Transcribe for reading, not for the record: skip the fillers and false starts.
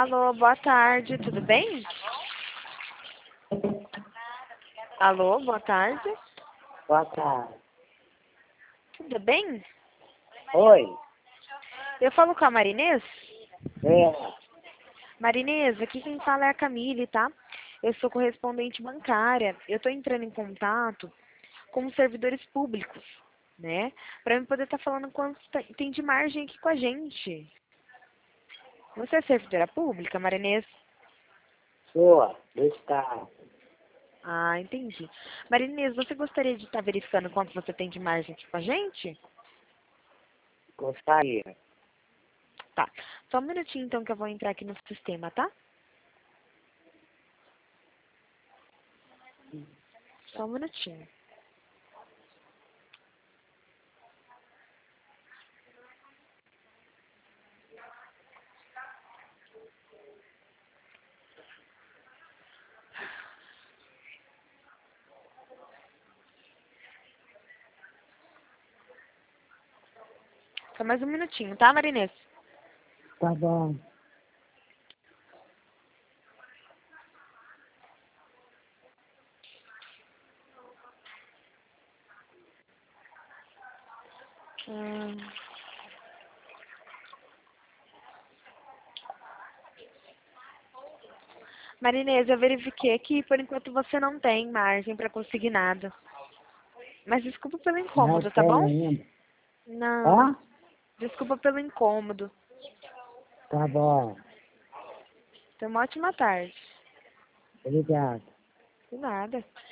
Alô, boa tarde, tudo bem? Alô, boa tarde, Boa tarde. tudo bem? Oi. Eu falo com a Marinês? É. Marinês, aqui quem fala é a Camille, tá? Eu sou correspondente bancária. Eu tô entrando em contato com os servidores públicos, né? Pra eu poder estar falando quanto tem de margem aqui com a gente. Você é servidora pública, Marinês? Sua. Do Estado. Ah, entendi. Marinês, você gostaria de estar verificando quanto você tem de margem aqui com a gente? Gostaria. Tá. Só um minutinho então que eu vou entrar aqui no sistema, tá? Só um minutinho. Só mais um minutinho, tá, Marinês? Tá bom. Hum. Marinês, eu verifiquei aqui, por enquanto você não tem margem pra conseguir nada. Mas desculpa pelo Não incômodo, tá tem bom? ainda. Não, Hã? desculpa pelo incômodo. Tá bom. Tenha uma ótima tarde. Obrigado. De nada.